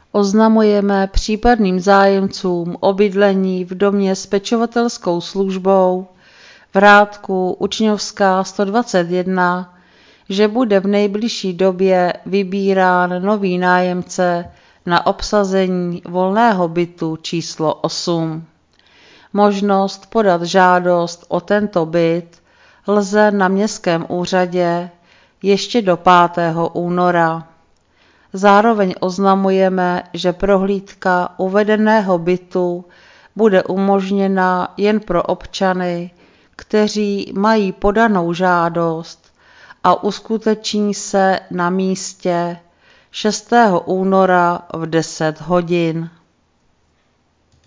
Oznamujeme případným zájemcům o bydlení v domě s pečovatelskou službou Vrátku Učňovská 121, že bude v nejbližší době vybírán nový nájemce na obsazení volného bytu číslo 8. Možnost podat žádost o tento byt lze na městském úřadě ještě do 5. února. Zároveň oznamujeme, že prohlídka uvedeného bytu bude umožněna jen pro občany, kteří mají podanou žádost a uskuteční se na místě 6. února v 10 hodin.